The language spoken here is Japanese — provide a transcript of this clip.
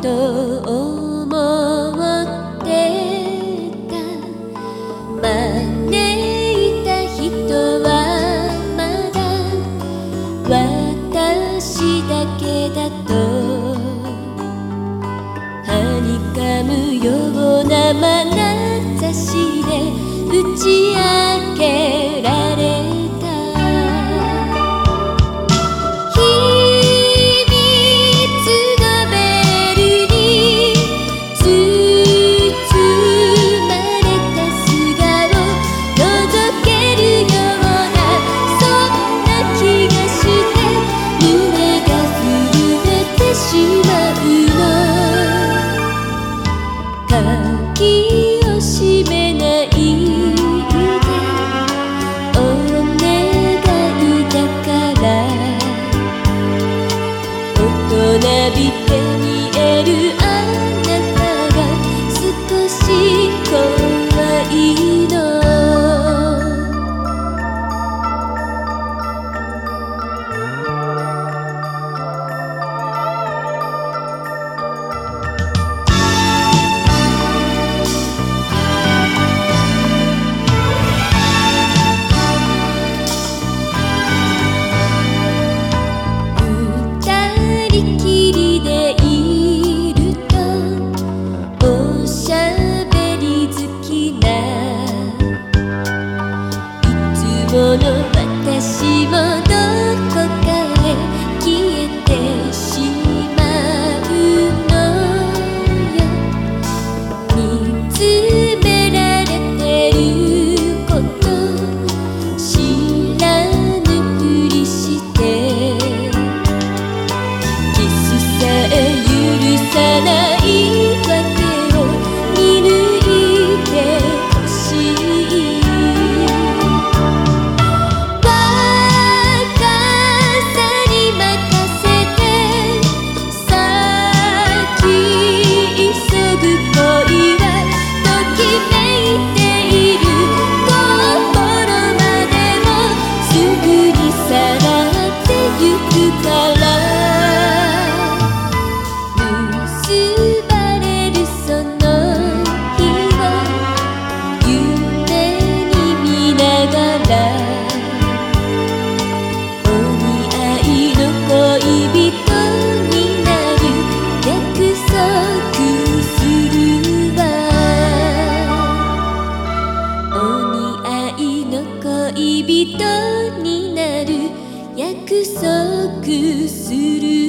と思ってた。招いた人はまだ私だけだと、はにかむような眼差しで打ち明けられた。秘密のベルに包まれた姿を覗けるような、そんな気がして胸が震えてしまうの。鍵を閉めないでお願いだから、大人びて見えるあなたが少し怖いの。二人きりでいるとおしゃべり好きな、いつもの私もどこかへ消えてしまうのよ。見つめられてること知らぬふりして、キスさえ許さないわけを見抜いてほしい。若さに任せて先急ぐ恋はときめいている。心までもすぐにさらってゆくから、結ばれるその日を夢に見ながら、お似合いの恋人になる約束するわ。お似合いの恋人になる約束する